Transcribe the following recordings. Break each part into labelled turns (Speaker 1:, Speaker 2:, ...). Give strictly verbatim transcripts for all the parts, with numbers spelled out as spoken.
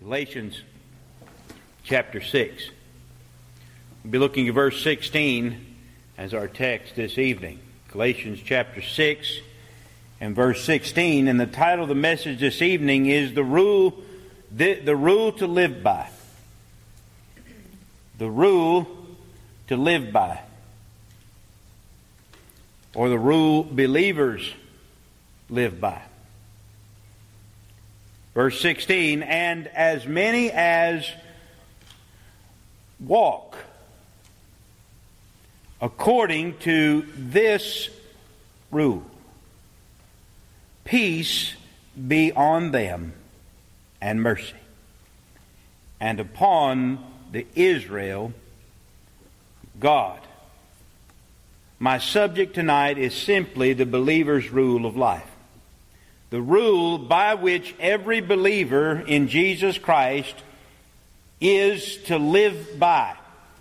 Speaker 1: Galatians chapter six. We'll be looking at verse sixteen as our text this evening. Galatians chapter six and verse sixteen. And the title of the message this evening is the rule, the, the rule to live by. The rule to live by. Or the rule believers live by. Verse sixteen, and as many as walk according to this rule, peace be on them and mercy, and upon the Israel God. My subject tonight is simply the believer's rule of life. The rule by which every believer in Jesus Christ is to live by.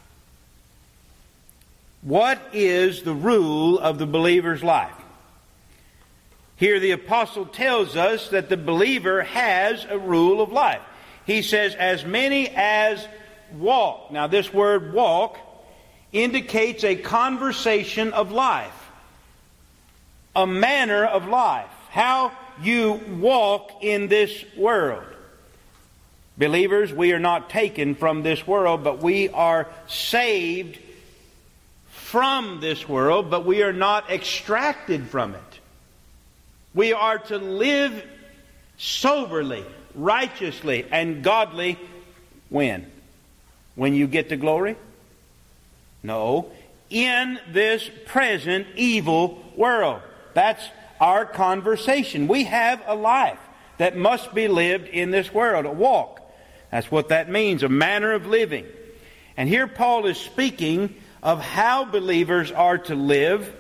Speaker 1: What is the rule of the believer's life? Here the apostle tells us that the believer has a rule of life. He says, as many as walk. Now this word walk indicates a conversation of life, a manner of life, how you walk in this world. Believers, we are not taken from this world, but we are saved from this world, but we are not extracted from it. We are to live soberly, righteously, and godly when? When you get to glory? No, in this present evil world. That's our conversation. We have a life that must be lived in this world, a walk. That's what that means, a manner of living. And here Paul is speaking of how believers are to live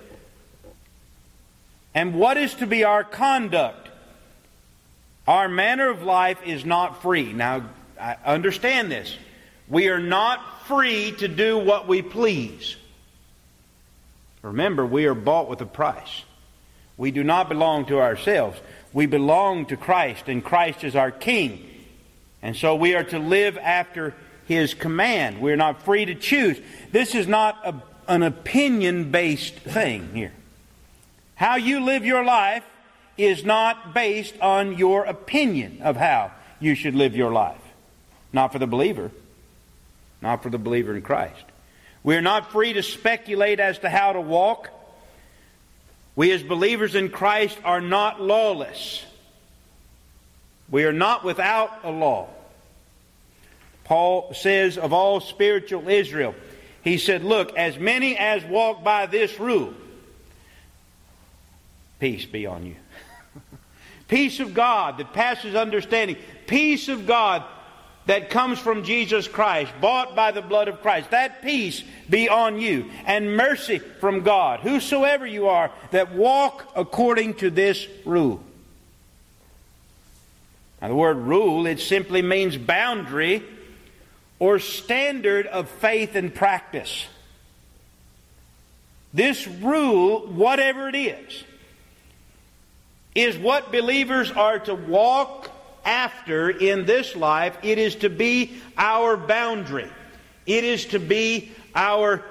Speaker 1: and what is to be our conduct. Our manner of life is not free. Now, I understand this. We are not free to do what we please. Remember, we are bought with a price. We do not belong to ourselves. We belong to Christ, and Christ is our King. And so we are to live after His command. We are not free to choose. This is not a, an opinion-based thing here. How you live your life is not based on your opinion of how you should live your life. Not for the believer. Not for the believer in Christ. We are not free to speculate as to how to walk. We as believers in Christ are not lawless. We are not without a law. Paul says of all spiritual Israel, he said, look, as many as walk by this rule, peace be on you. Peace of God that passes understanding. Peace of God that comes from Jesus Christ, bought by the blood of Christ. That peace be on you, and mercy from God, whosoever you are, that walk according to this rule. Now the word rule, it simply means boundary or standard of faith and practice. This rule, whatever it is, is what believers are to walk after in this life. It is to be our boundary. It is to be our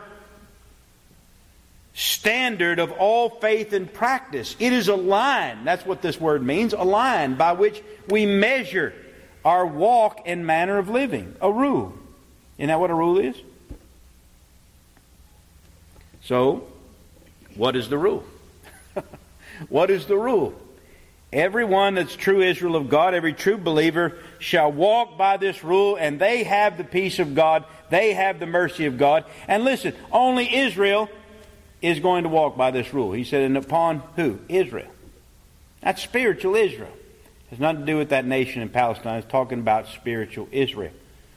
Speaker 1: standard of all faith and practice. It is a line. That's what this word means. A line by which we measure our walk and manner of living. A rule. Isn't that what a rule is? So, what is the rule? What is the rule? Everyone that's true Israel of God, every true believer, shall walk by this rule, and they have the peace of God. They have the mercy of God. And listen, only Israel is going to walk by this rule. He said, and upon who? Israel. That's spiritual Israel. It has nothing to do with that nation in Palestine. It's talking about spiritual Israel.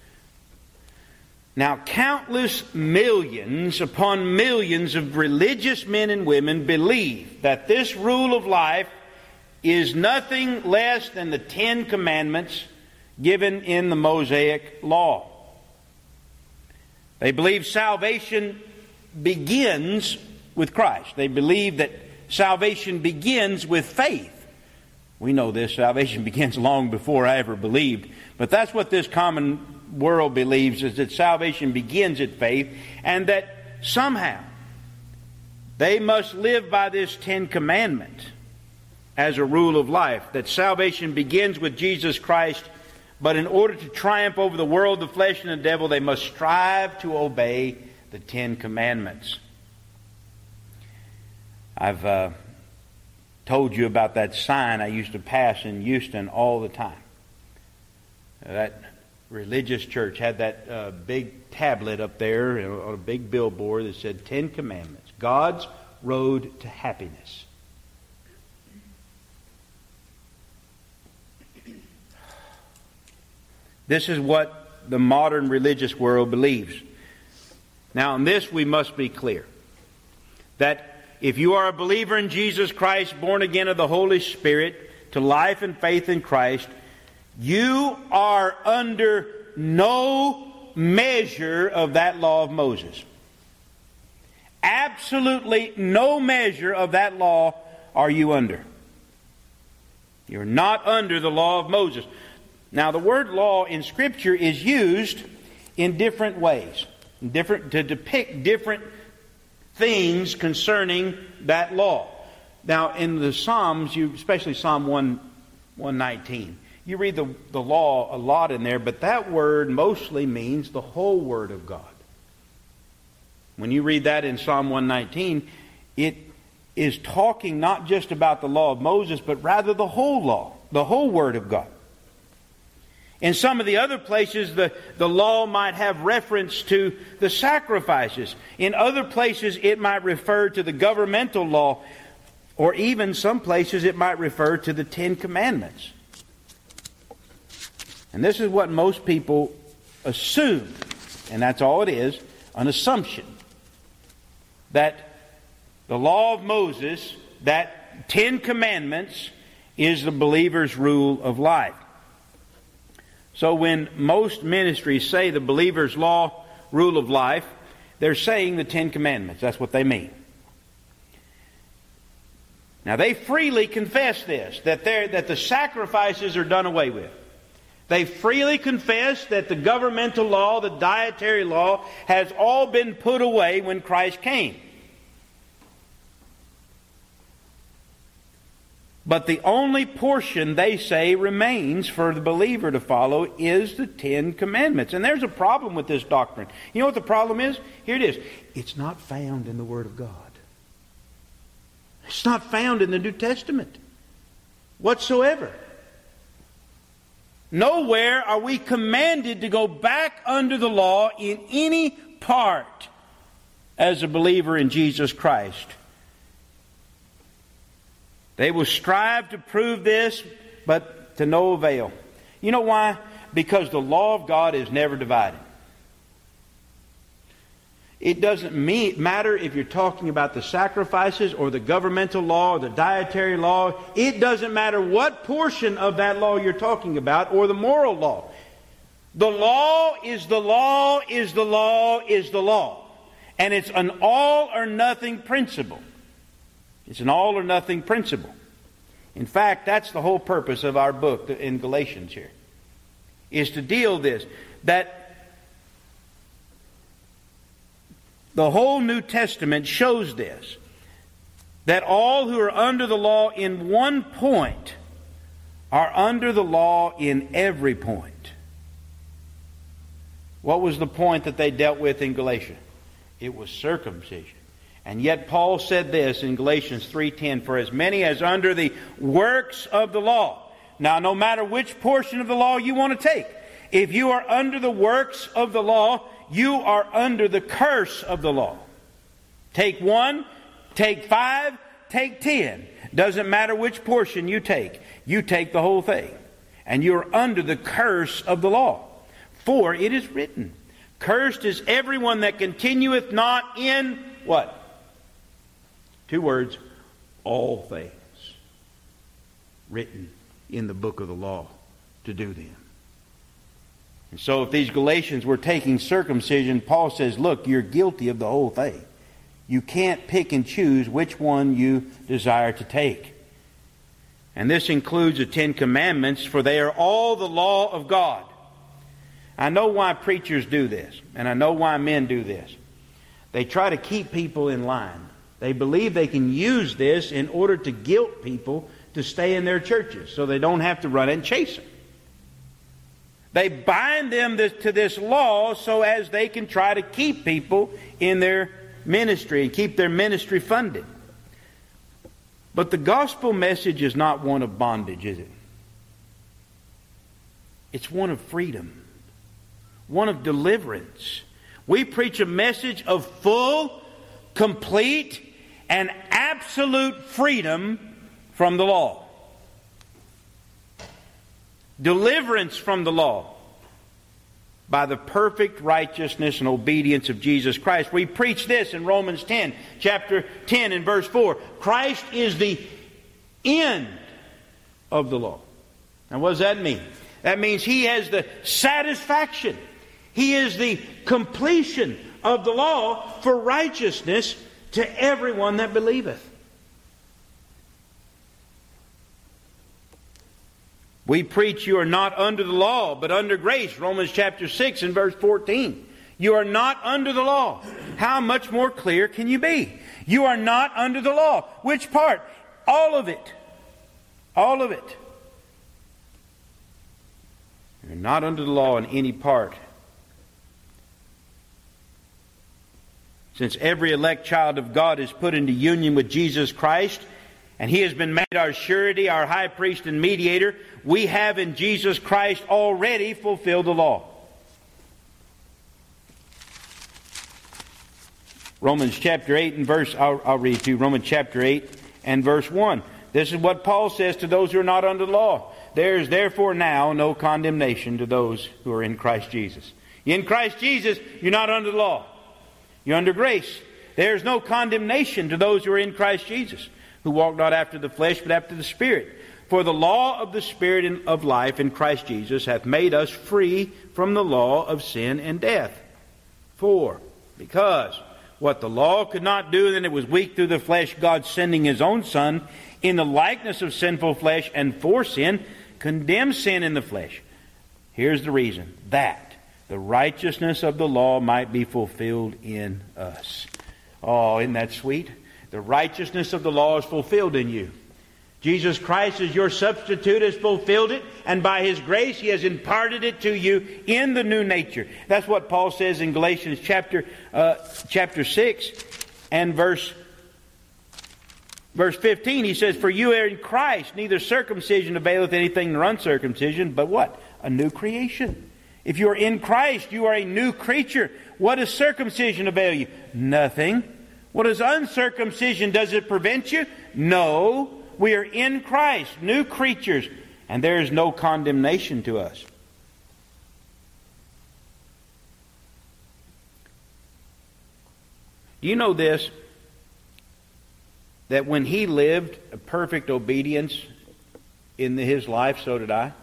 Speaker 1: Now, countless millions upon millions of religious men and women believe that this rule of life is nothing less than the Ten Commandments given in the Mosaic Law. They believe salvation begins with Christ. They believe that salvation begins with faith. We know this. Salvation begins long before I ever believed. But that's what this common world believes, is that salvation begins at faith, and that somehow they must live by this Ten Commandment as a rule of life. That salvation begins with Jesus Christ, but in order to triumph over the world, the flesh, and the devil, they must strive to obey the Ten Commandments. I've uh, told you about that sign I used to pass in Houston all the time. That religious church had that uh, big tablet up there on a big billboard that said Ten Commandments, God's Road to Happiness. This is what the modern religious world believes. Now, in this we must be clear, that if you are a believer in Jesus Christ, born again of the Holy Spirit, to life and faith in Christ, you are under no measure of that law of Moses. Absolutely no measure of that law are you under. You're not under the law of Moses. Now, the word law in Scripture is used in different ways, different to depict different things concerning that law. Now, in the Psalms, you, especially Psalm one nineteen, you read the, the law a lot in there, but that word mostly means the whole Word of God. When you read that in Psalm one nineteen, it is talking not just about the law of Moses, but rather the whole law, the whole Word of God. In some of the other places, the, the law might have reference to the sacrifices. In other places, it might refer to the governmental law, or even some places it might refer to the Ten Commandments. And this is what most people assume, and that's all it is, an assumption, that the law of Moses, that Ten Commandments, is the believer's rule of life. So when most ministries say the believer's law, rule of life, they're saying the Ten Commandments. That's what they mean. Now they freely confess this, that, that the sacrifices are done away with. They freely confess that the governmental law, the dietary law, has all been put away when Christ came. But the only portion they say remains for the believer to follow is the Ten Commandments. And there's a problem with this doctrine. You know what the problem is? Here it is. It's not found in the Word of God. It's not found in the New Testament whatsoever. Nowhere are we commanded to go back under the law in any part as a believer in Jesus Christ. They will strive to prove this, but to no avail. You know why? Because the law of God is never divided. It doesn't mean, matter if you're talking about the sacrifices or the governmental law or the dietary law. It doesn't matter what portion of that law you're talking about or the moral law. The law is the law is the law is the law. And it's an all or nothing principle. It's an all or nothing principle. In fact, that's the whole purpose of our book in Galatians here, is to deal this, that the whole New Testament shows this, that all who are under the law in one point are under the law in every point. What was the point that they dealt with in Galatia? It was circumcision. And yet Paul said this in Galatians three ten, for as many as under the works of the law. Now, no matter which portion of the law you want to take, if you are under the works of the law, you are under the curse of the law. Take one, take five, take ten. Doesn't matter which portion you take. You take the whole thing. And you're under the curse of the law. For it is written, cursed is everyone that continueth not in what? Two words, all things written in the book of the law to do them. And so if these Galatians were taking circumcision, Paul says, look, you're guilty of the whole thing. You can't pick and choose which one you desire to take. And this includes the Ten Commandments, for they are all the law of God. I know why preachers do this, and I know why men do this. They try to keep people in line. They believe they can use this in order to guilt people to stay in their churches so they don't have to run and chase them. They bind them to this law so as they can try to keep people in their ministry and keep their ministry funded. But the gospel message is not one of bondage, is it? It's one of freedom, one of deliverance. We preach a message of full, complete, and absolute freedom from the law. Deliverance from the law by the perfect righteousness and obedience of Jesus Christ. We preach this in Romans ten, chapter ten and verse four. Christ is the end of the law. Now what does that mean? That means He has the satisfaction. He is the completion of the law for righteousness to everyone that believeth. We preach you are not under the law, but under grace. Romans chapter six and verse fourteen. You are not under the law. How much more clear can you be? You are not under the law. Which part? All of it. All of it. You're not under the law in any part. Since every elect child of God is put into union with Jesus Christ, and He has been made our surety, our high priest and mediator, we have in Jesus Christ already fulfilled the law. Romans chapter eight and verse, I'll, I'll read to you, Romans chapter eight and verse one. This is what Paul says to those who are not under the law. There is therefore now no condemnation to those who are in Christ Jesus. In Christ Jesus, you're not under the law. You're under grace. There is no condemnation to those who are in Christ Jesus, who walk not after the flesh, but after the Spirit. For the law of the Spirit of life in Christ Jesus hath made us free from the law of sin and death. For, because what the law could not do, then it was weak through the flesh, God sending His own Son in the likeness of sinful flesh, and for sin, condemned sin in the flesh. Here's the reason. That the righteousness of the law might be fulfilled in us. Oh, isn't that sweet? The righteousness of the law is fulfilled in you. Jesus Christ as your substitute has fulfilled it, and by His grace He has imparted it to you in the new nature. That's what Paul says in Galatians chapter uh, chapter six and verse verse fifteen. He says, "For you are in Christ, neither circumcision availeth anything nor uncircumcision, but what? A new creation." If you are in Christ, you are a new creature. What does circumcision avail you? Nothing. What is uncircumcision? Does it prevent you? No. We are in Christ, new creatures, and there is no condemnation to us. Do you know this? That when He lived a perfect obedience in His life, so did I.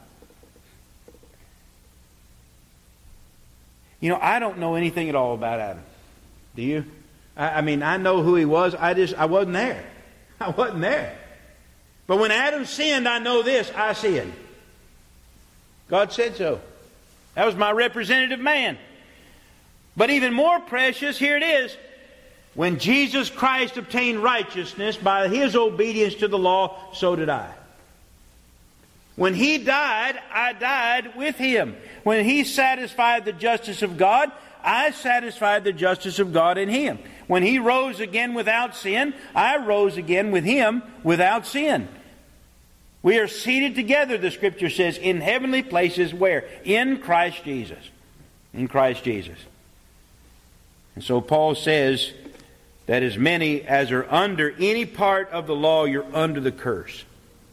Speaker 1: You know, I don't know anything at all about Adam. Do you? I, I mean, I know who he was. I just, I wasn't there. I wasn't there. But when Adam sinned, I know this. I sinned. God said so. That was my representative man. But even more precious, here it is. When Jesus Christ obtained righteousness by His obedience to the law, so did I. When He died, I died with Him. When He satisfied the justice of God, I satisfied the justice of God in Him. When He rose again without sin, I rose again with Him without sin. We are seated together, the Scripture says, in heavenly places where? In Christ Jesus. In Christ Jesus. And so Paul says that as many as are under any part of the law, you're under the curse.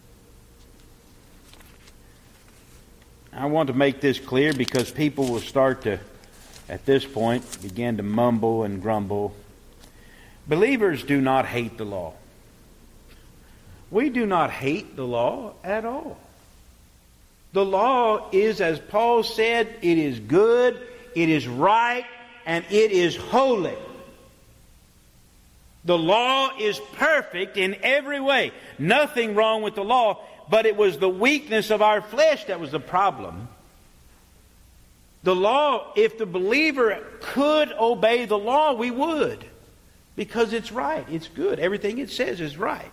Speaker 1: I want to make this clear because people will start to, at this point, begin to mumble and grumble. Believers do not hate the law. We do not hate the law at all. The law is, as Paul said, it is good, it is right, and it is holy. The law is perfect in every way. Nothing wrong with the law. but it was the weakness of our flesh that was the problem. The law, if the believer could obey the law, we would. Because it's right. It's good. Everything it says is right.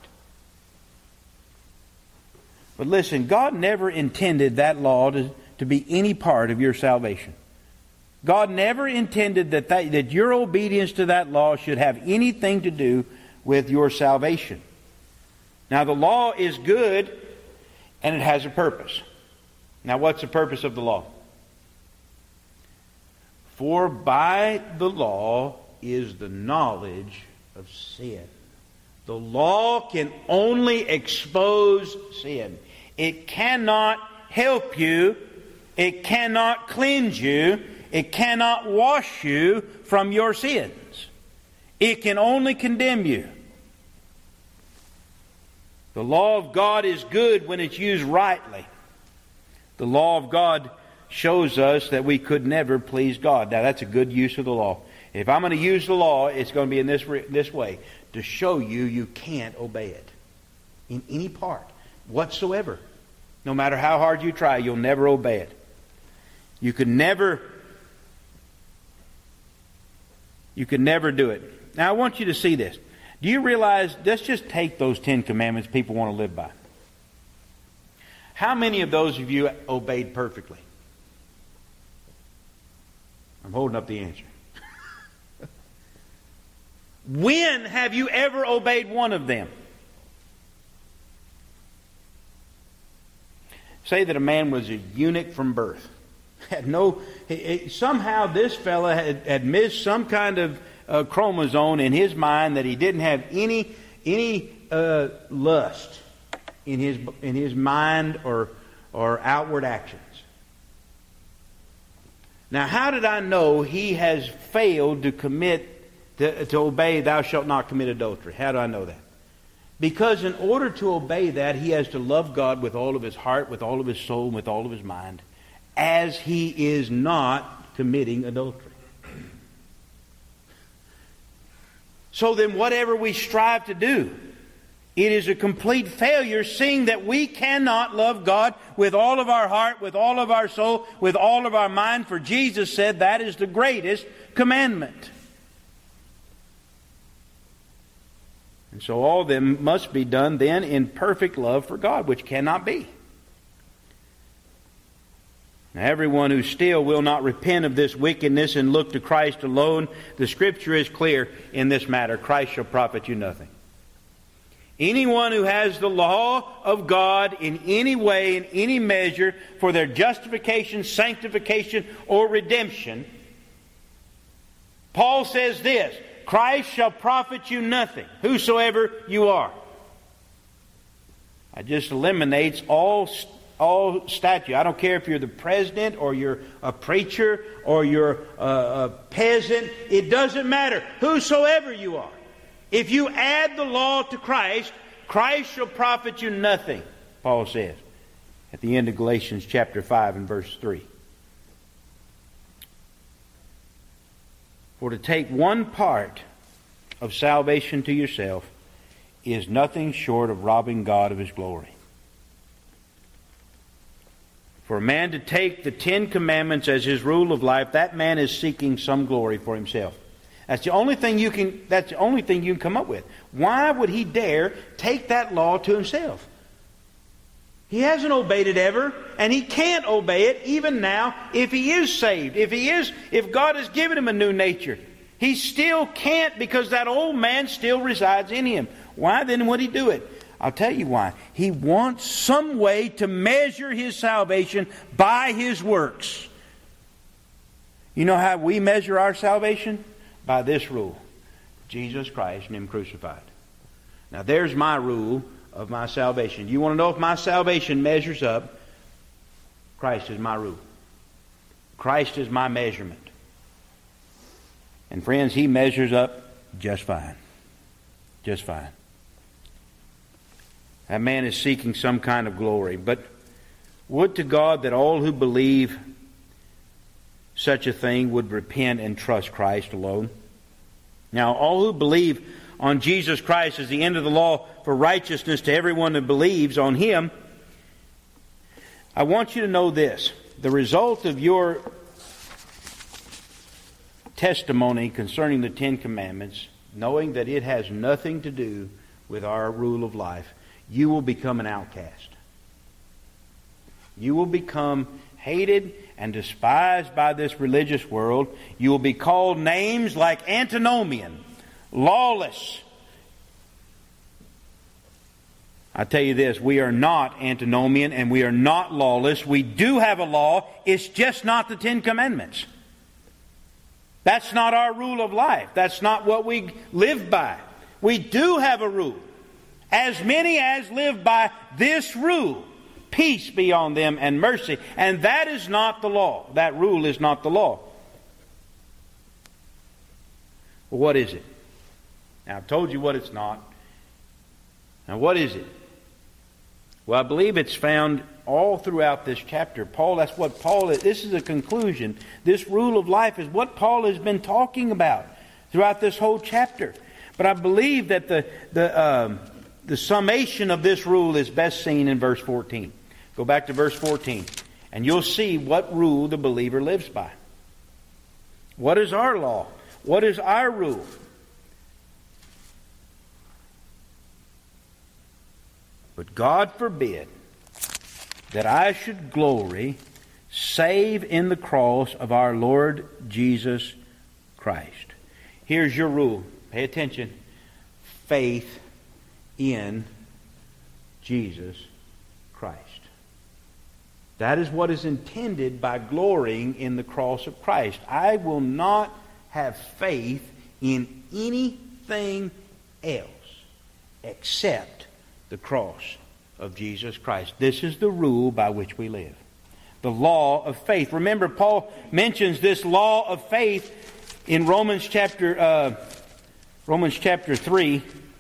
Speaker 1: But listen, God never intended that law to, to be any part of your salvation. God never intended that, that, that your obedience to that law should have anything to do with your salvation. Now, the law is good, and it has a purpose. Now, what's the purpose of the law? For by the law is the knowledge of sin. The law can only expose sin. It cannot help you. It cannot cleanse you. It cannot wash you from your sins. It can only condemn you. The law of God is good when it's used rightly. The law of God shows us that we could never please God. Now, that's a good use of the law. If I'm going to use the law, it's going to be in this, this way, to show you you can't obey it in any part whatsoever. No matter how hard you try, you'll never obey it. You could never, you could never do it. Now, I want you to see this. Do you realize, let's just take those Ten Commandments people want to live by. How many of those of you obeyed perfectly? I'm holding up the answer. When have you ever obeyed one of them? Say that a man was a eunuch from birth. Had no, somehow this fella had, had missed some kind of uh, chromosome in his mind that he didn't have any any uh, lust in his in his mind or or outward actions. Now, how did I know he has failed to commit to, to obey "Thou shalt not commit adultery"? How do I know that? Because in order to obey that, he has to love God with all of his heart, with all of his soul, and with all of his mind, as he is not committing adultery. So then whatever we strive to do, it is a complete failure, seeing that we cannot love God with all of our heart, with all of our soul, with all of our mind, for Jesus said that is the greatest commandment. And so all of them must be done then in perfect love for God, which cannot be. Now, everyone who still will not repent of this wickedness and look to Christ alone, the Scripture is clear in this matter: Christ shall profit you nothing. Anyone who has the law of God in any way, in any measure, for their justification, sanctification, or redemption, Paul says this: Christ shall profit you nothing, whosoever you are. It just eliminates all all statute. I don't care if you're the president or you're a preacher or you're a, a peasant. It doesn't matter. Whosoever you are. If you add the law to Christ, Christ shall profit you nothing, Paul says at the end of Galatians chapter five and verse three. For to take one part of salvation to yourself is nothing short of robbing God of His glory. For a man to take the Ten Commandments as his rule of life, that man is seeking some glory for himself. That's the only thing you can, that's the only thing you can come up with. Why would he dare take that law to himself? He hasn't obeyed it ever, and he can't obey it even now if he is saved. If he is, if God has given him a new nature, he still can't, because that old man still resides in him. Why then would he do it? I'll tell you why. He wants some way to measure his salvation by his works. You know how we measure our salvation? By this rule: Jesus Christ and Him crucified. Now there's my rule of my salvation. You want to know if my salvation measures up? Christ is my rule. Christ is my measurement. And friends, He measures up just fine. Just fine. That man is seeking some kind of glory. But would to God that all who believe such a thing would repent and trust Christ alone. Now, all who believe on Jesus Christ as the end of the law for righteousness to everyone who believes on Him, I want you to know this. The result of your testimony concerning the Ten Commandments, knowing that it has nothing to do with our rule of life, you will become an outcast. You will become hated and despised by this religious world. You will be called names like antinomian, lawless. I tell you this, we are not antinomian and we are not lawless. We do have a law. It's just not the Ten Commandments. That's not our rule of life. That's not what we live by. We do have a rule. As many as live by this rule, peace be on them and mercy. And that is not the law. That rule is not the law. Well, what is it? Now, I've told you what it's not. Now, what is it? Well, I believe it's found all throughout this chapter. Paul, that's what Paul is. This is a conclusion. This rule of life is what Paul has been talking about throughout this whole chapter. But I believe that the the um, the summation of this rule is best seen in verse fourteen. Go back to verse fourteen, and you'll see what rule the believer lives by. What is our law? What is our rule? But God forbid that I should glory save in the cross of our Lord Jesus Christ. Here's your rule. Pay attention. Faith in Jesus Christ. That is what is intended by glorying in the cross of Christ. I will not have faith in anything else except the cross of Jesus Christ. This is the rule by which we live. The law of faith. Remember, Paul mentions this law of faith in Romans chapter uh, Romans chapter three.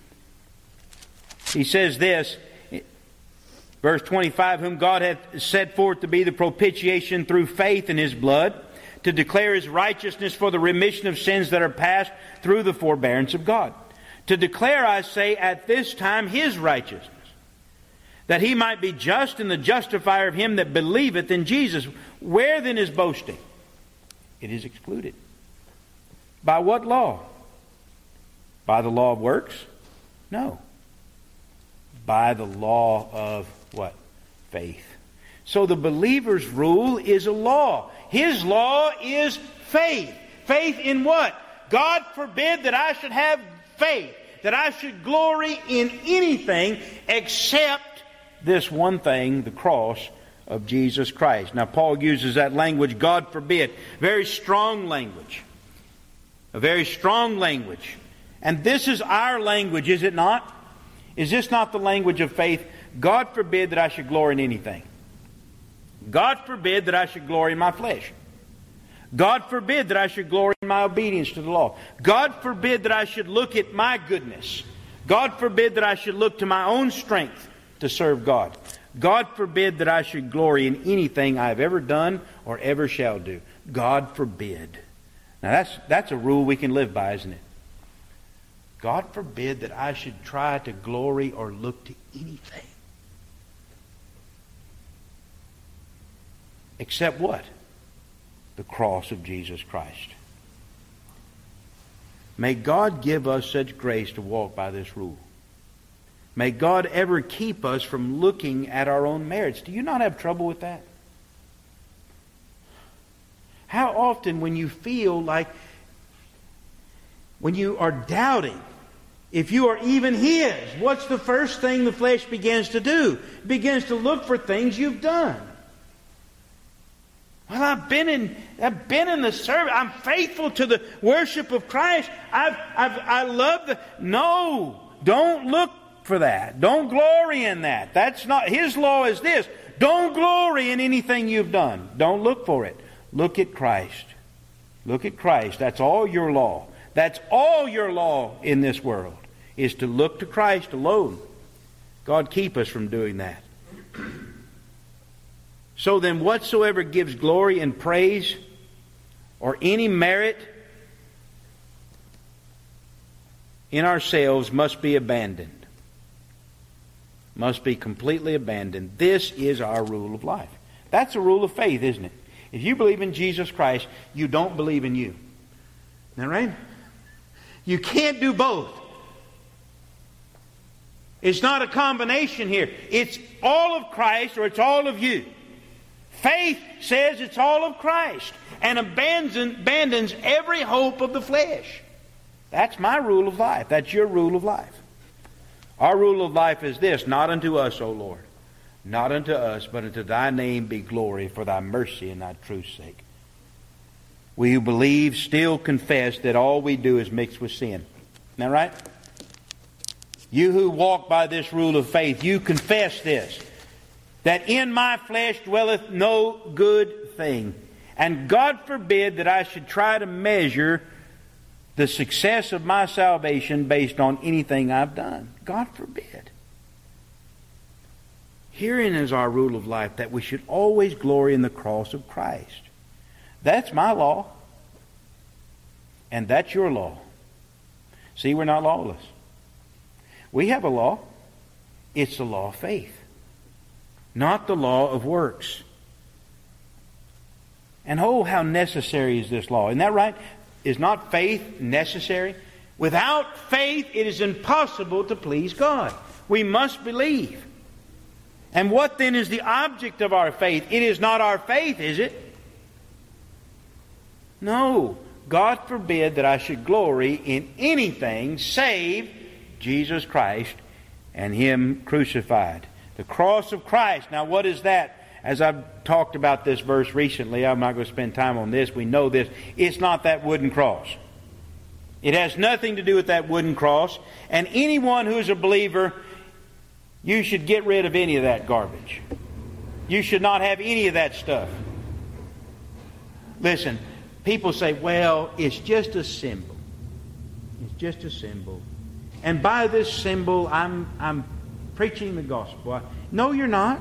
Speaker 1: He says this, verse twenty-five, whom God hath set forth to be the propitiation through faith in His blood, to declare His righteousness for the remission of sins that are past through the forbearance of God. To declare, I say, at this time His righteousness, that He might be just and the justifier of him that believeth in Jesus. Where then is boasting? It is excluded. By what law? By the law of works? No. By the law of what? Faith. So the believer's rule is a law. His law is faith. Faith in what? God forbid that I should have faith, that I should glory in anything except this one thing, the cross of Jesus Christ. Now, Paul uses that language, God forbid. Very strong language. A very strong language. And this is our language, is it not? Is this not the language of faith? God forbid that I should glory in anything. God forbid that I should glory in my flesh. God forbid that I should glory in my obedience to the law. God forbid that I should look at my goodness. God forbid that I should look to my own strength to serve God. God forbid that I should glory in anything I have ever done or ever shall do. God forbid. Now that's, that's a rule we can live by, isn't it? God forbid that I should try to glory or look to anything. Except what? The cross of Jesus Christ. May God give us such grace to walk by this rule. May God ever keep us from looking at our own merits. Do you not have trouble with that? How often when you feel like, when you are doubting if you are even His, what's the first thing the flesh begins to do? It begins to look for things you've done. Well, I've been in, I've been in the service. I'm faithful to the worship of Christ. I've, I've, I love the. No, don't look for that. Don't glory in that. That's not His law. Is this? Don't glory in anything you've done. Don't look for it. Look at Christ. Look at Christ. That's all your law. That's all your law in this world, is to look to Christ alone. God keep us from doing that. So then whatsoever gives glory and praise or any merit in ourselves must be abandoned. Must be completely abandoned. This is our rule of life. That's a rule of faith, isn't it? If you believe in Jesus Christ, you don't believe in you. Isn't that right? You can't do both. It's not a combination here. It's all of Christ or it's all of you. Faith says it's all of Christ and abandons, abandons every hope of the flesh. That's my rule of life. That's your rule of life. Our rule of life is this: not unto us, O Lord, not unto us, but unto thy name be glory for thy mercy and thy truth's sake. We who believe still confess that all we do is mixed with sin. Isn't that right? You who walk by this rule of faith, you confess this, that in my flesh dwelleth no good thing. And God forbid that I should try to measure the success of my salvation based on anything I've done. God forbid. Herein is our rule of life, that we should always glory in the cross of Christ. That's my law. And that's your law. See, we're not lawless. We have a law. It's the law of faith, not the law of works. And oh, how necessary is this law. Isn't that right? Is not faith necessary? Without faith, it is impossible to please God. We must believe. And what then is the object of our faith? It is not our faith, is it? No. God forbid that I should glory in anything save Jesus Christ and Him crucified. The cross of Christ. Now what is that? As I've talked about this verse recently, I'm not going to spend time on this. We know this. It's not that wooden cross. It has nothing to do with that wooden cross. And anyone who is a believer, you should get rid of any of that garbage. You should not have any of that stuff. Listen, people say, well, it's just a symbol. It's just a symbol. And by this symbol, I'm, I'm preaching the gospel. No, you're not.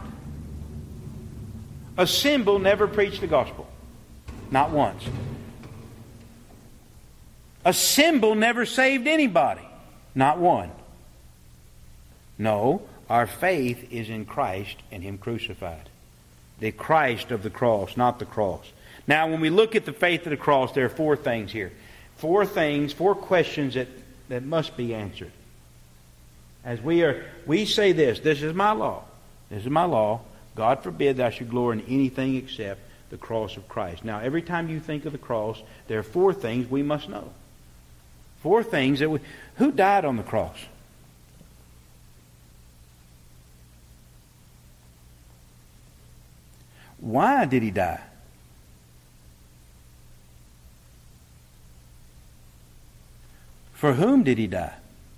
Speaker 1: A symbol never preached the gospel. Not once. A symbol never saved anybody. Not one. No, our faith is in Christ and Him crucified. The Christ of the cross, not the cross. Now, when we look at the faith of the cross, there are four things here. Four things, four questions that, that must be answered. As we are, we say this, this is my law. This is my law. God forbid that I should glory in anything except the cross of Christ. Now, every time you think of the cross, there are four things we must know. Four things that we... Who died on the cross? Why did He die? For whom did He die?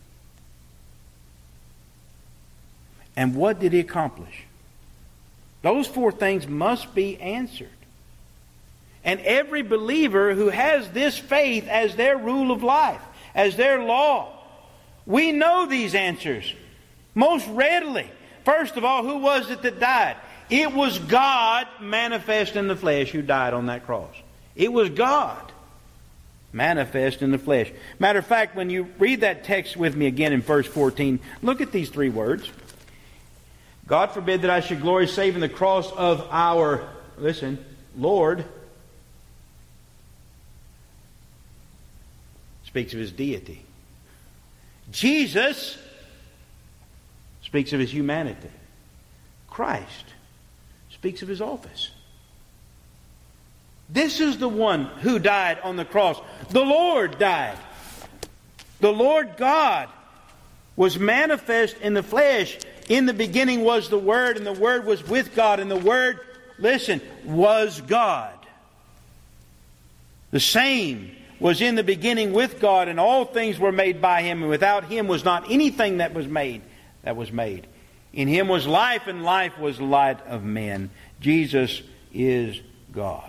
Speaker 1: And what did He accomplish? Those four things must be answered. And every believer who has this faith as their rule of life, as their law, we know these answers most readily. First of all, who was it that died? It was God manifest in the flesh who died on that cross. It was God manifest in the flesh. Matter of fact, when you read that text with me again in verse fourteen, look at these three words. God forbid that I should glory save in the cross of our, listen, Lord. Speaks of His deity. Jesus speaks of His humanity. Christ speaks of His office. This is the one who died on the cross. The Lord died. The Lord God was manifest in the flesh. In the beginning was the Word, and the Word was with God, and the Word, listen, was God. The same was in the beginning with God, and all things were made by Him, and without Him was not anything that was made that was made. In Him was life, and life was the light of men. Jesus is God.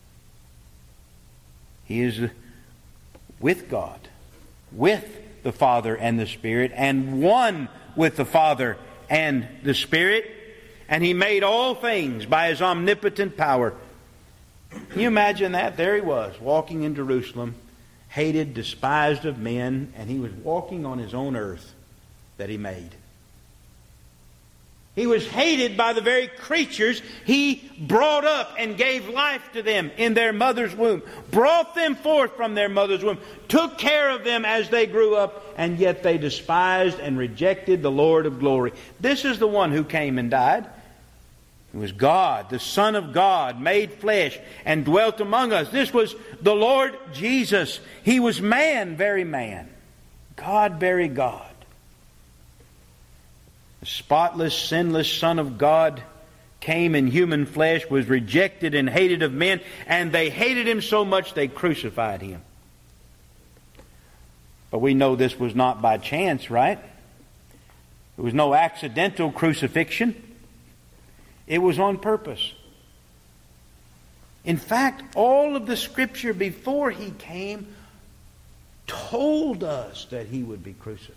Speaker 1: He is with God, with the Father and the Spirit, and one with the Father and the Spirit. And He made all things by His omnipotent power. Can you imagine that? There He was, walking in Jerusalem, hated, despised of men, and He was walking on His own earth that He made. He was hated by the very creatures He brought up and gave life to them in their mother's womb. Brought them forth from their mother's womb. Took care of them as they grew up. And yet they despised and rejected the Lord of glory. This is the one who came and died. It was God, the Son of God, made flesh and dwelt among us. This was the Lord Jesus. He was man, very man. God, very God. The spotless, sinless Son of God came in human flesh, was rejected and hated of men, and they hated Him so much they crucified Him. But we know this was not by chance, right? It was no accidental crucifixion. It was on purpose. In fact, all of the Scripture before He came told us that He would be crucified.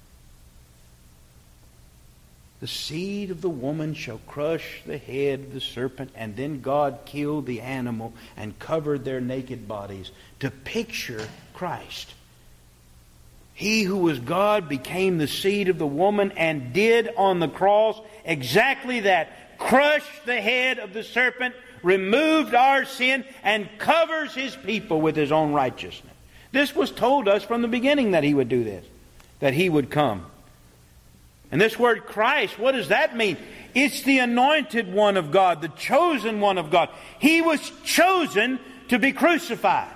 Speaker 1: The seed of the woman shall crush the head of the serpent. And then God killed the animal and covered their naked bodies to picture Christ. He who was God became the seed of the woman and did on the cross exactly that. Crushed the head of the serpent, removed our sin, and covers His people with His own righteousness. This was told us from the beginning that He would do this, that He would come. And this word Christ, what does that mean? It's the anointed one of God, the chosen one of God. He was chosen to be crucified.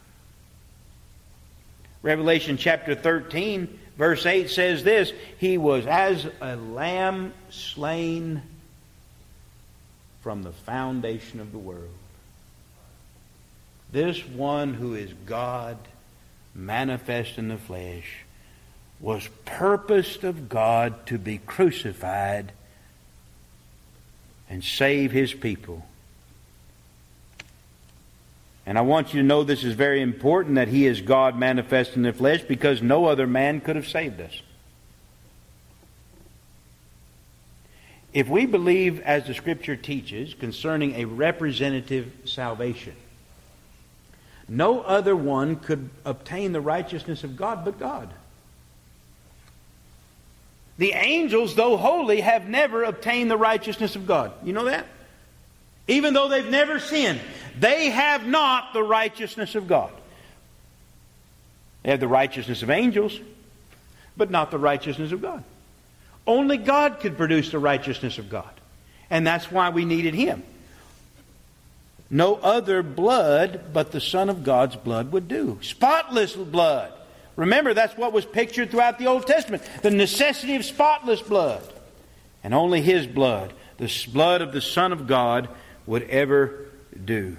Speaker 1: Revelation chapter thirteen, verse eight says this, He was as a lamb slain from the foundation of the world. This one who is God, manifest in the flesh, was purposed of God to be crucified and save His people. And I want you to know this is very important, that He is God manifest in the flesh, because no other man could have saved us. If we believe, as the Scripture teaches, concerning a representative salvation, no other one could obtain the righteousness of God but God. The angels, though holy, have never obtained the righteousness of God. You know that? Even though they've never sinned, they have not the righteousness of God. They have the righteousness of angels, but not the righteousness of God. Only God could produce the righteousness of God. And that's why we needed Him. No other blood but the Son of God's blood would do. Spotless blood. Remember, that's what was pictured throughout the Old Testament. The necessity of spotless blood. And only His blood, the blood of the Son of God, would ever do.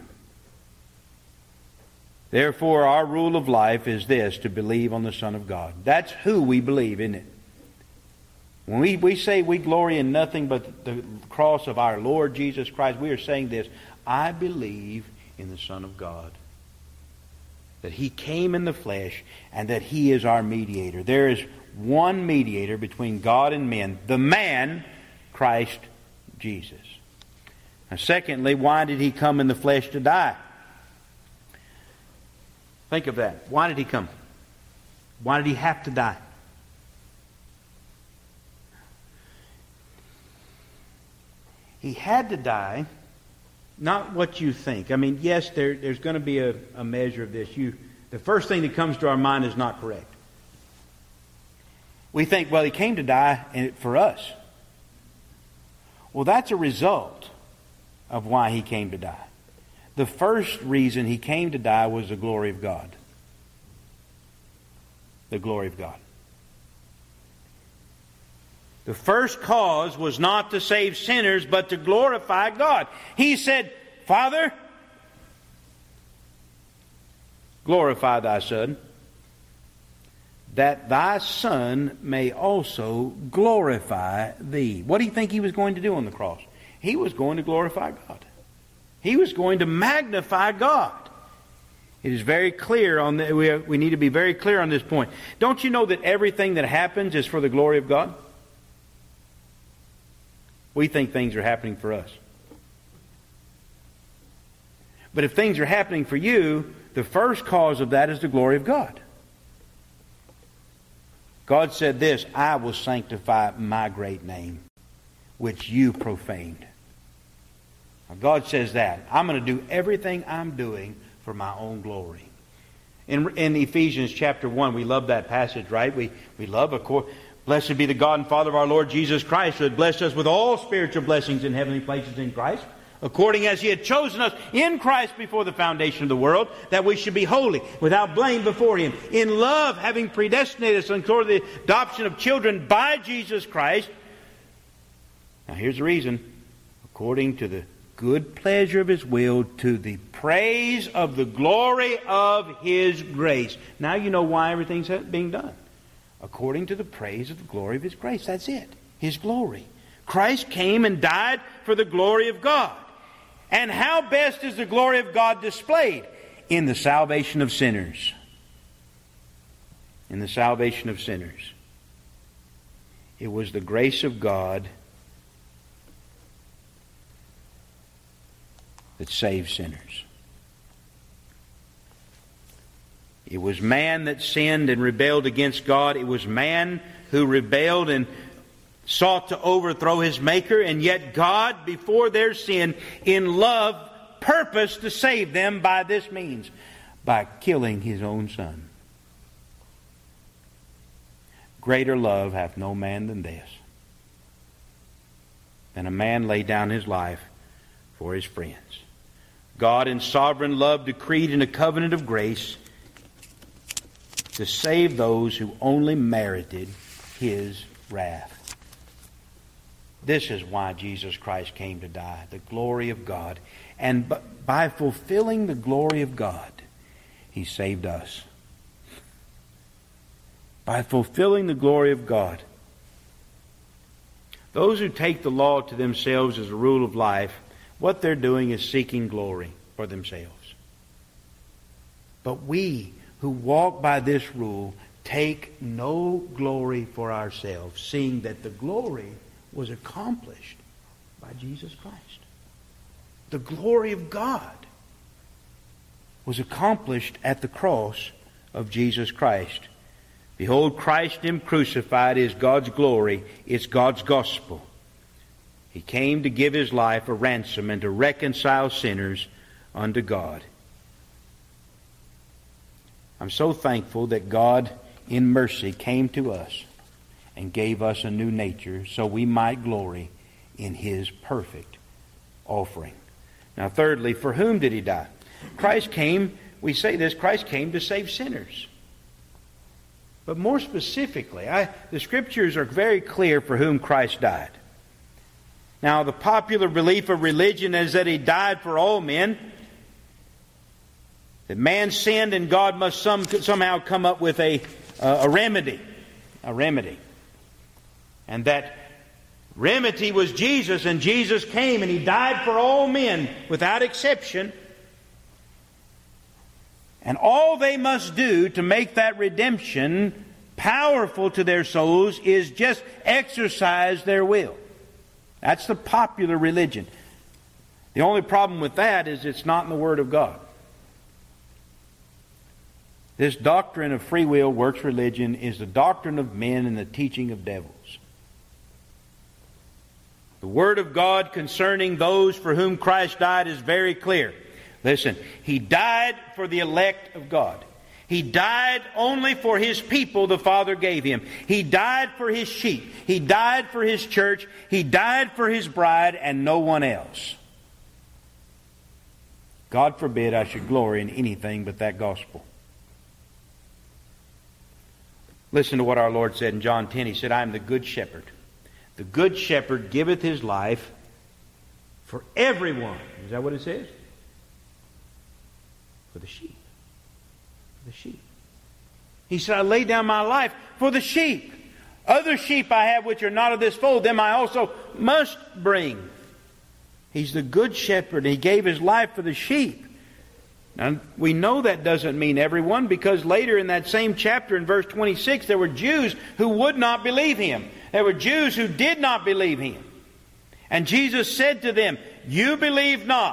Speaker 1: Therefore, our rule of life is this, to believe on the Son of God. That's who we believe, isn't it? When we, we say we glory in nothing but the cross of our Lord Jesus Christ, we are saying this, I believe in the Son of God. That He came in the flesh and that He is our mediator. There is one mediator between God and men, the man, Christ Jesus. Now, secondly, why did He come in the flesh to die? Think of that. Why did He come? Why did He have to die? He had to die, not what you think. I mean, yes, there, there's going to be a, a measure of this. You, the first thing that comes to our mind is not correct. We think, well, He came to die for us. Well, that's a result of why He came to die. The first reason He came to die was the glory of God. The glory of God. The first cause was not to save sinners, but to glorify God. He said, Father, glorify Thy Son, that Thy Son may also glorify Thee. What do you think He was going to do on the cross? He was going to glorify God. He was going to magnify God. It is very clear on the, we, have, we need to be very clear on this point. Don't you know that everything that happens is for the glory of God? We think things are happening for us. But if things are happening for you, the first cause of that is the glory of God. God said this, I will sanctify my great name. which you profaned. Now God says that. I'm going to do everything I'm doing for my own glory. In, in Ephesians chapter one, we love that passage, right? We, we love, of course, blessed be the God and Father of our Lord Jesus Christ, who had blessed us with all spiritual blessings in heavenly places in Christ, according as He had chosen us in Christ before the foundation of the world, that we should be holy, without blame before Him, in love, having predestinated us unto the adoption of children by Jesus Christ. Now here's the reason. According to the good pleasure of His will, to the praise of the glory of His grace. Now you know why everything's being done. According to the praise of the glory of His grace. That's it. His glory. Christ came and died for the glory of God. And how best is the glory of God displayed? In the salvation of sinners. In the salvation of sinners. It was the grace of God that saves sinners. It was man that sinned and rebelled against God. It was man who rebelled and sought to overthrow his Maker, and yet God, before their sin, in love, purposed to save them by this means, by killing His own Son. Greater love hath no man than this, than a man lay down his life for his friends. God in sovereign love decreed in a covenant of grace to save those who only merited His wrath. This is why Jesus Christ came to die, the glory of God. And by fulfilling the glory of God, He saved us. By fulfilling the glory of God. Those who take the law to themselves as a rule of life, what they're doing is seeking glory for themselves. But we who walk by this rule take no glory for ourselves, seeing that the glory was accomplished by Jesus Christ. The glory of God was accomplished at the cross of Jesus Christ. Behold, Christ Him crucified is God's glory. It's God's gospel. He came to give His life a ransom and to reconcile sinners unto God. I'm so thankful that God in mercy came to us and gave us a new nature so we might glory in His perfect offering. Now thirdly, for whom did He die? Christ came, we say this, Christ came to save sinners. But more specifically, I, the Scriptures are very clear for whom Christ died. Now, the popular belief of religion is that He died for all men. That man sinned and God must some, somehow come up with a, uh, a remedy. A remedy. And that remedy was Jesus, and Jesus came and He died for all men without exception. And all they must do to make that redemption powerful to their souls is just exercise their will. That's the popular religion. The only problem with that is it's not in the Word of God. This doctrine of free will works religion is the doctrine of men and the teaching of devils. The Word of God concerning those for whom Christ died is very clear. Listen, He died for the elect of God. He died only for His people the Father gave Him. He died for His sheep. He died for His church. He died for His bride and no one else. God forbid I should glory in anything but that gospel. Listen to what our Lord said in John ten. He said, I am the good shepherd. The good shepherd giveth his life for everyone. Is that what it says? For the sheep. For the sheep. He said, I lay down my life for the sheep. Other sheep I have which are not of this fold, them I also must bring. He's the good shepherd. He gave his life for the sheep. Now, we know that doesn't mean everyone, because later in that same chapter in verse twenty-six, there were Jews who would not believe him. There were Jews who did not believe him. And Jesus said to them, you believe not.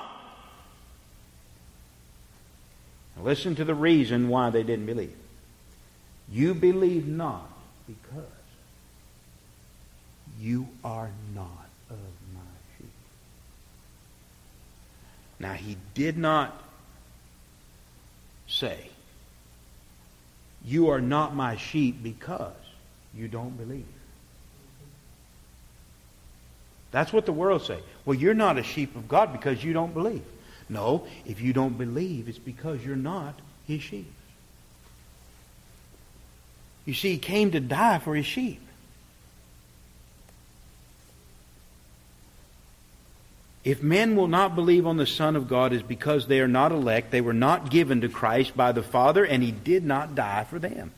Speaker 1: Now listen to the reason why they didn't believe. You believe not because you are not of my sheep. Now, he did not say, you are not my sheep because you don't believe. That's what the world say. Well, you're not a sheep of God because you don't believe. No, if you don't believe, it's because you're not his sheep. You see, he came to die for his sheep. If men will not believe on the Son of God, it's because they are not elect. They were not given to Christ by the Father, and he did not die for them.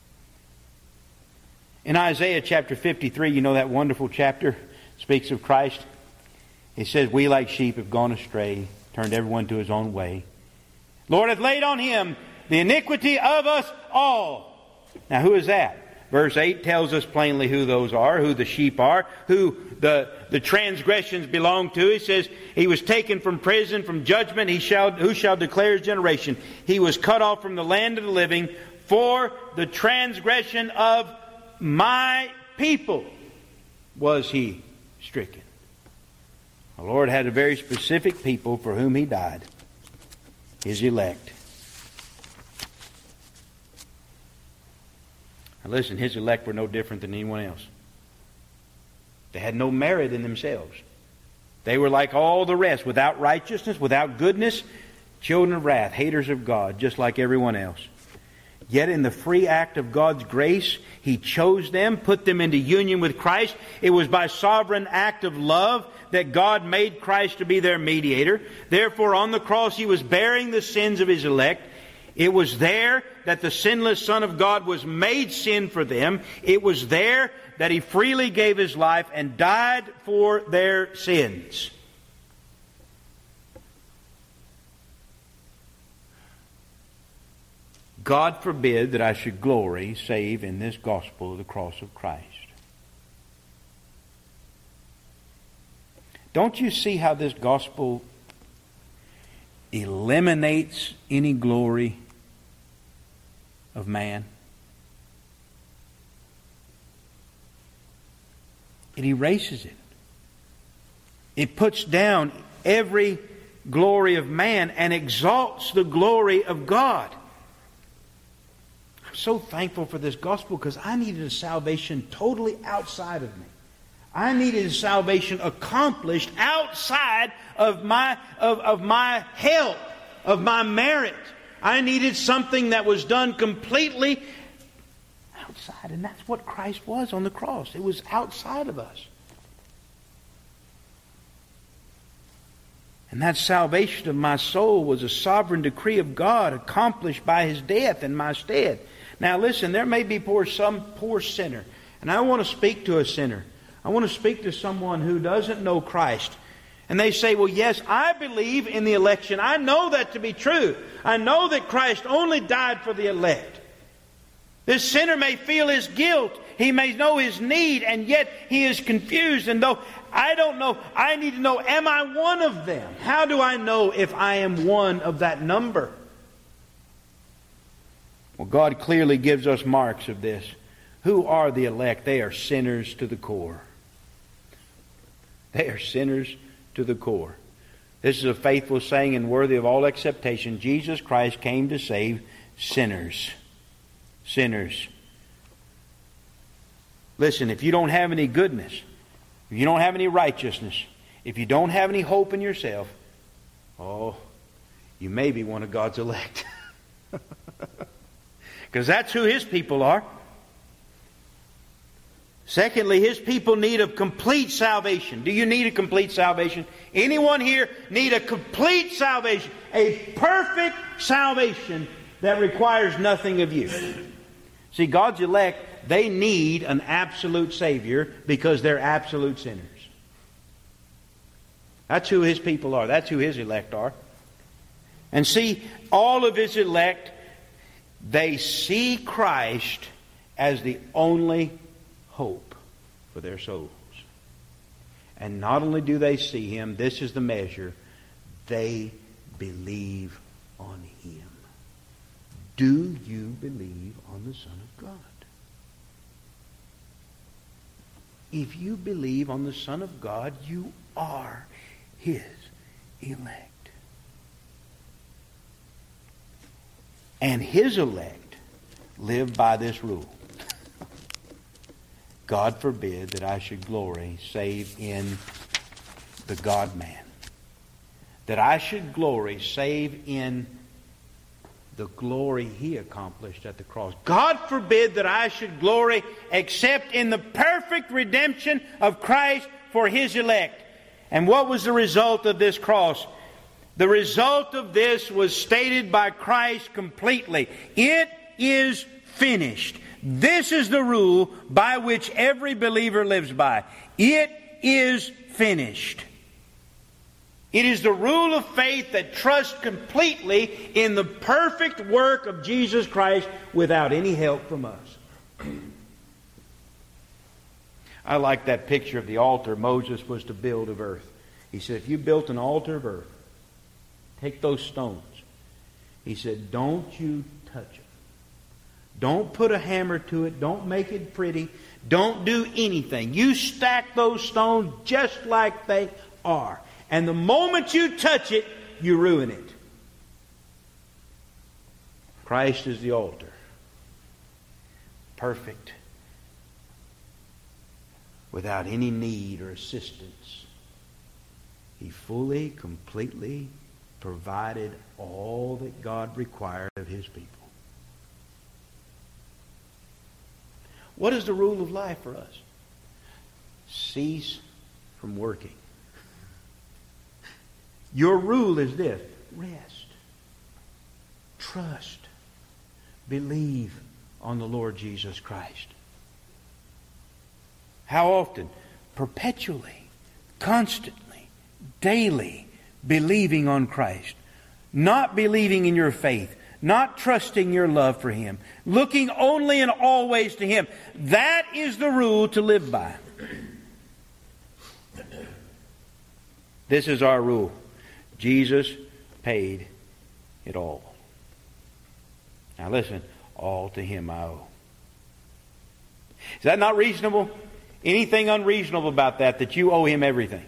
Speaker 1: In Isaiah chapter fifty-three, you know that wonderful chapter, speaks of Christ. It says, we like sheep have gone astray, turned everyone to his own way. Lord hath laid on him the iniquity of us all. Now who is that? Verse eight tells us plainly who those are, who the sheep are, who the, the transgressions belong to. He says, he was taken from prison, from judgment, he shall, who shall declare his generation? He was cut off from the land of the living for the transgression of my people was he stricken. The Lord had a very specific people for whom he died, his elect. Now listen, his elect were no different than anyone else. They had no merit in themselves. They were like all the rest, without righteousness, without goodness, children of wrath, haters of God, just like everyone else. Yet in the free act of God's grace, he chose them, put them into union with Christ. It was by sovereign act of love that God made Christ to be their mediator. Therefore, on the cross, he was bearing the sins of his elect. It was there that the sinless Son of God was made sin for them. It was there that he freely gave his life and died for their sins. God forbid that I should glory save in this gospel of the cross of Christ. Don't you see how this gospel eliminates any glory of man? It erases it. It puts down every glory of man and exalts the glory of God. I'm so thankful for this gospel because I needed a salvation totally outside of me. I needed a salvation accomplished outside of my, of, of my help, of my merit. I needed something that was done completely outside. And that's what Christ was on the cross. It was outside of us. And that salvation of my soul was a sovereign decree of God accomplished by his death in my stead. Now listen, there may be poor, some poor sinner. And I want to speak to a sinner. I want to speak to someone who doesn't know Christ. And they say, well, yes, I believe in the election. I know that to be true. I know that Christ only died for the elect. This sinner may feel his guilt. He may know his need, and yet he is confused. And though I don't know, I need to know, am I one of them? How do I know if I am one of that number? Well, God clearly gives us marks of this. Who are the elect? They are sinners to the core. They are sinners to the core. This is a faithful saying and worthy of all acceptation. Jesus Christ came to save sinners. Sinners. Listen, if you don't have any goodness, if you don't have any righteousness, if you don't have any hope in yourself, oh, you may be one of God's elect. Because that's who his people are. Secondly, his people need a complete salvation. Do you need a complete salvation? Anyone here need a complete salvation? A perfect salvation that requires nothing of you. See, God's elect, they need an absolute Savior because they're absolute sinners. That's who his people are. That's who his elect are. And see, all of his elect, they see Christ as the only hope for their souls. And not only do they see him, this is the measure, they believe on him. Do you believe on the Son of God? If you believe on the Son of God, you are His elect. And His elect live by this rule. God forbid that I should glory save in the God-man. That I should glory save in the glory He accomplished at the cross. God forbid that I should glory except in the perfect redemption of Christ for His elect. And what was the result of this cross? The result of this was stated by Christ completely. It is finished. This is the rule by which every believer lives by. It is finished. It is the rule of faith that trusts completely in the perfect work of Jesus Christ without any help from us. I like that picture of the altar Moses was to build of earth. He said, if you built an altar of earth, take those stones. He said, don't you touch it. Don't put a hammer to it. Don't make it pretty. Don't do anything. You stack those stones just like they are. And the moment you touch it, you ruin it. Christ is the altar. Perfect. Without any need or assistance. He fully, completely provided all that God required of His people. What is the rule of life for us? Cease from working. Your rule is this: rest, trust, believe on the Lord Jesus Christ. How often? Perpetually, constantly, daily believing on Christ. Not believing in your faith. Not trusting your love for Him. Looking only and always to Him. That is the rule to live by. This is our rule. Jesus paid it all. Now listen, all to Him I owe. Is that not reasonable? Anything unreasonable about that, that you owe Him everything?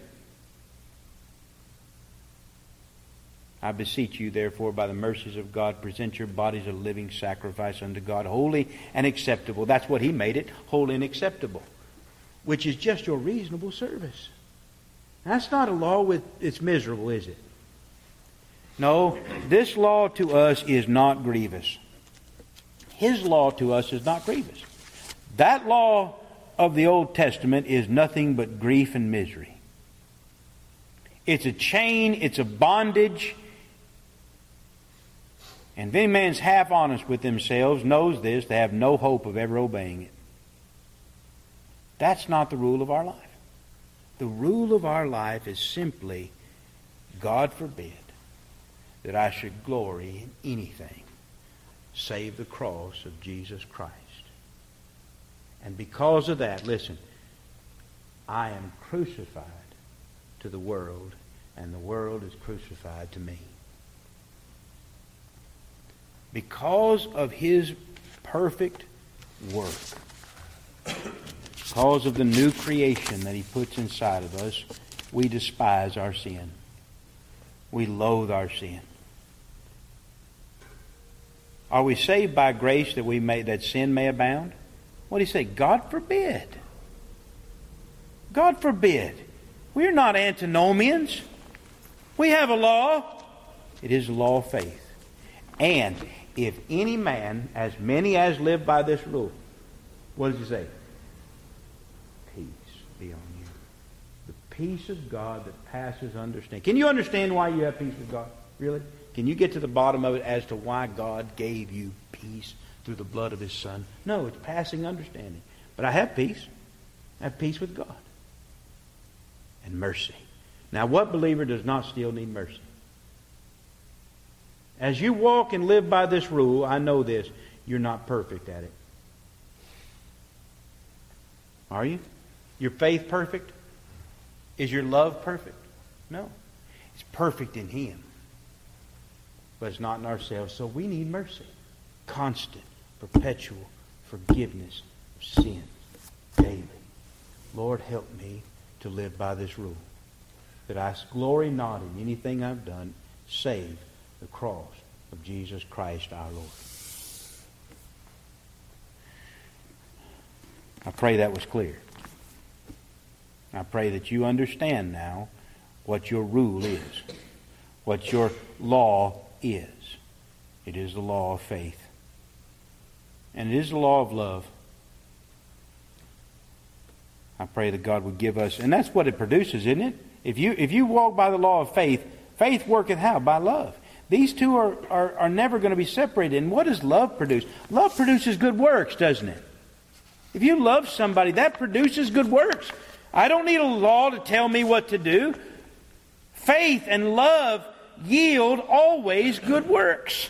Speaker 1: I beseech you, therefore, by the mercies of God, present your bodies a living sacrifice unto God, holy and acceptable. That's what He made it, holy and acceptable, which is just your reasonable service. That's not a law with it's miserable, is it? No, this law to us is not grievous. His law to us is not grievous. That law of the Old Testament is nothing but grief and misery. It's a chain, it's a bondage. And if any man's half honest with themselves knows this, they have no hope of ever obeying it. That's not the rule of our life. The rule of our life is simply, God forbid that I should glory in anything save the cross of Jesus Christ. And because of that, listen, I am crucified to the world, and the world is crucified to me. Because of His perfect work, because of the new creation that He puts inside of us, we despise our sin. We loathe our sin. Are we saved by grace that we may that sin may abound? What do He say? God forbid. God forbid. We're not antinomians. We have a law. It is the law of faith. And if any man, as many as live by this rule, what does He say? Peace be on you. The peace of God that passes understanding. Can you understand why you have peace with God? Really? Can you get to the bottom of it as to why God gave you peace through the blood of His Son? No, it's passing understanding. But I have peace. I have peace with God. And mercy. Now, what believer does not still need mercy? As you walk and live by this rule, I know this, you're not perfect at it. Are you? Your faith perfect? Is your love perfect? No. It's perfect in Him. But it's not in ourselves. So we need mercy. Constant, perpetual forgiveness of sin daily. Lord, help me to live by this rule, that I glory not in anything I've done, save the cross of Jesus Christ our Lord. I pray that was clear. I pray that you understand now what your rule is, what your law is. It is the law of faith. And it is the law of love. I pray that God would give us, and that's what it produces, isn't it? If you if you walk by the law of faith, faith worketh how? By love. These two are, are, are never going to be separated. And what does love produce? Love produces good works, doesn't it? If you love somebody, that produces good works. I don't need a law to tell me what to do. Faith and love yield always good works.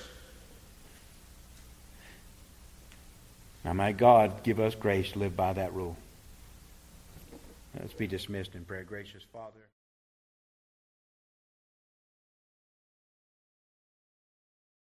Speaker 1: Now, may God give us grace to live by that rule. Let's be dismissed in prayer. Gracious Father.